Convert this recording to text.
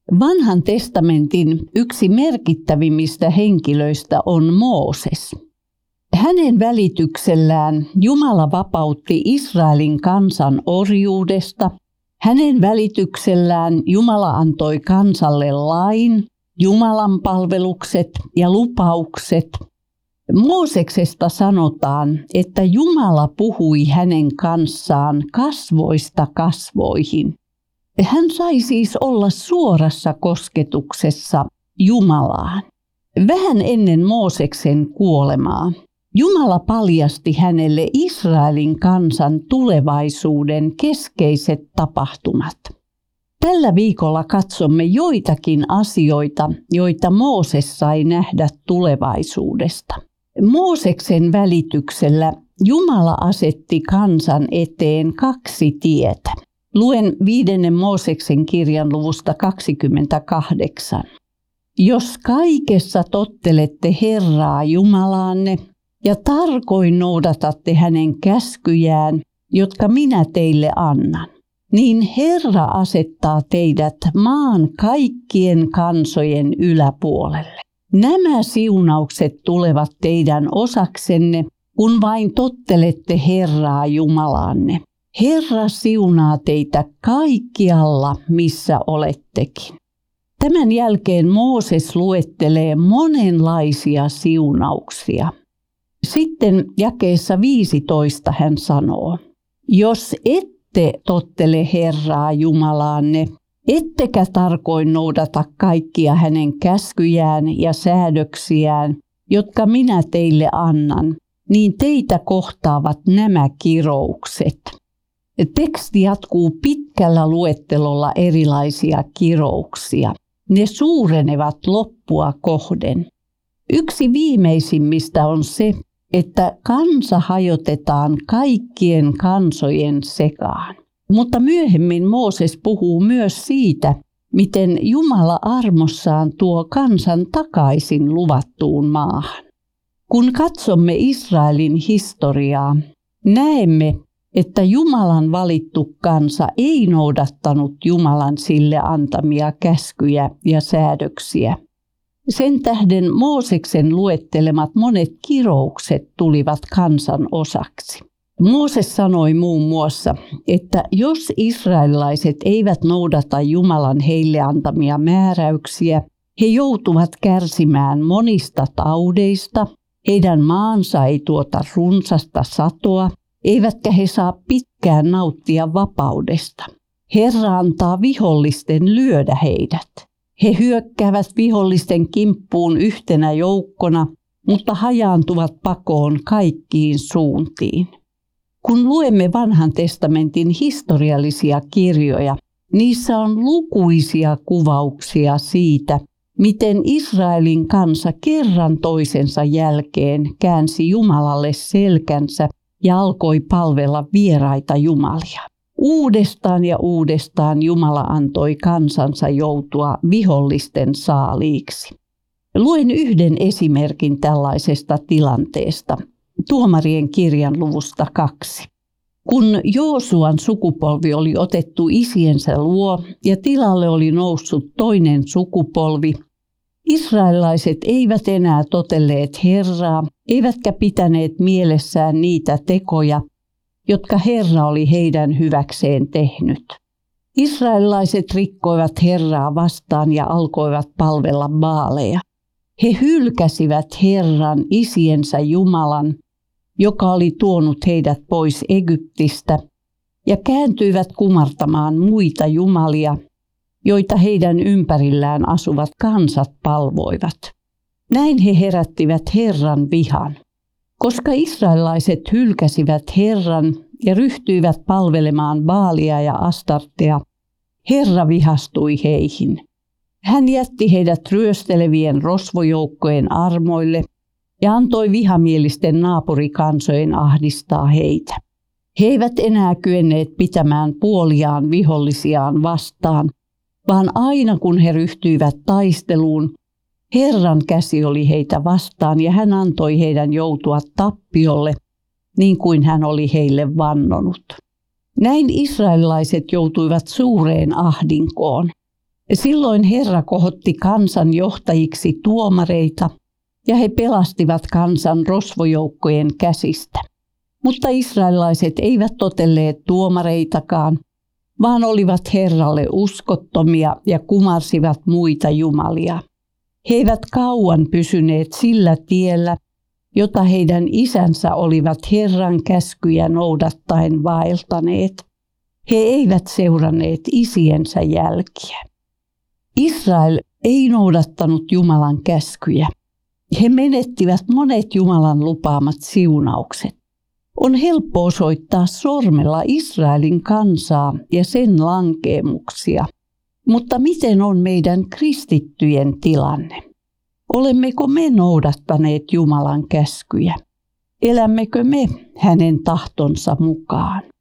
Vanhan testamentin yksi merkittävimmistä henkilöistä on Mooses. Hänen välityksellään Jumala vapautti Israelin kansan orjuudesta. Hänen välityksellään Jumala antoi kansalle lain, Jumalan palvelukset ja lupaukset. Mooseksesta sanotaan, että Jumala puhui hänen kanssaan kasvoista kasvoihin. Hän sai siis olla suorassa kosketuksessa Jumalaan. Vähän ennen Mooseksen kuolemaa Jumala paljasti hänelle Israelin kansan tulevaisuuden keskeiset tapahtumat. Tällä viikolla katsomme joitakin asioita, joita Mooses sai nähdä tulevaisuudesta. Mooseksen välityksellä Jumala asetti kansan eteen 2 tietä. Luen 5. Mooseksen kirjan luvusta 28. Jos kaikessa tottelette Herraa Jumalaanne ja tarkoin noudatatte hänen käskyjään, jotka minä teille annan, niin Herra asettaa teidät maan kaikkien kansojen yläpuolelle. Nämä siunaukset tulevat teidän osaksenne, kun vain tottelette Herraa Jumalaanne. Herra siunaa teitä kaikkialla, missä olettekin. Tämän jälkeen Mooses luettelee monenlaisia siunauksia. Sitten jakeessa 15 hän sanoo, jos ette tottele Herraa Jumalaanne, ettekä tarkoin noudata kaikkia hänen käskyjään ja säädöksiään, jotka minä teille annan, niin teitä kohtaavat nämä kiroukset. Teksti jatkuu pitkällä luettelolla erilaisia kirouksia. Ne suurenevat loppua kohden. Yksi viimeisimmistä on se, että kansa hajotetaan kaikkien kansojen sekaan. Mutta myöhemmin Mooses puhuu myös siitä, miten Jumala armossaan tuo kansan takaisin luvattuun maahan. Kun katsomme Israelin historiaa, näemme, että Jumalan valittu kansa ei noudattanut Jumalan sille antamia käskyjä ja säädöksiä. Sen tähden Mooseksen luettelemat monet kiroukset tulivat kansan osaksi. Mooses sanoi muun muassa, että jos israelilaiset eivät noudata Jumalan heille antamia määräyksiä, he joutuvat kärsimään monista taudeista, heidän maansa ei tuota runsasta satoa, eivätkä he saa pitkään nauttia vapaudesta. Herra antaa vihollisten lyödä heidät. He hyökkäävät vihollisten kimppuun yhtenä joukkona, mutta hajaantuvat pakoon kaikkiin suuntiin. Kun luemme Vanhan testamentin historiallisia kirjoja, niissä on lukuisia kuvauksia siitä, miten Israelin kansa kerran toisensa jälkeen käänsi Jumalalle selkänsä ja alkoi palvella vieraita jumalia. Uudestaan ja uudestaan Jumala antoi kansansa joutua vihollisten saaliiksi. Luen yhden esimerkin tällaisesta tilanteesta. Tuomarien kirjan luvusta 2. Kun Joosuan sukupolvi oli otettu isiensä luo ja tilalle oli noussut toinen sukupolvi, israelilaiset eivät enää totelleet Herraa, eivätkä pitäneet mielessään niitä tekoja, jotka Herra oli heidän hyväkseen tehnyt. Israelilaiset rikkoivat Herraa vastaan ja alkoivat palvella baaleja. He hylkäsivät Herran isiensä Jumalan, joka oli tuonut heidät pois Egyptistä, ja kääntyivät kumartamaan muita jumalia, joita heidän ympärillään asuvat kansat palvoivat. Näin he herättivät Herran vihan. Koska israelilaiset hylkäsivät Herran ja ryhtyivät palvelemaan Baalia ja Astartea, Herra vihastui heihin. Hän jätti heidät ryöstelevien rosvojoukkojen armoille ja antoi vihamielisten naapurikansojen ahdistaa heitä. He eivät enää kyenneet pitämään puoliaan vihollisiaan vastaan, vaan aina kun he ryhtyivät taisteluun, Herran käsi oli heitä vastaan ja hän antoi heidän joutua tappiolle, niin kuin hän oli heille vannonut. Näin israelilaiset joutuivat suureen ahdinkoon. Silloin Herra kohotti kansan johtajiksi tuomareita, ja he pelastivat kansan rosvojoukkojen käsistä. Mutta israelilaiset eivät totelleet tuomareitakaan, vaan olivat Herralle uskottomia ja kumarsivat muita jumalia. He eivät kauan pysyneet sillä tiellä, jota heidän isänsä olivat Herran käskyjä noudattaen vaeltaneet. He eivät seuranneet isiensä jälkiä. Israel ei noudattanut Jumalan käskyjä. He menettivät monet Jumalan lupaamat siunaukset. On helppo osoittaa sormella Israelin kansaa ja sen lankeemuksia. Mutta miten on meidän kristittyjen tilanne? Olemmeko me noudattaneet Jumalan käskyjä? Elämmekö me hänen tahtonsa mukaan?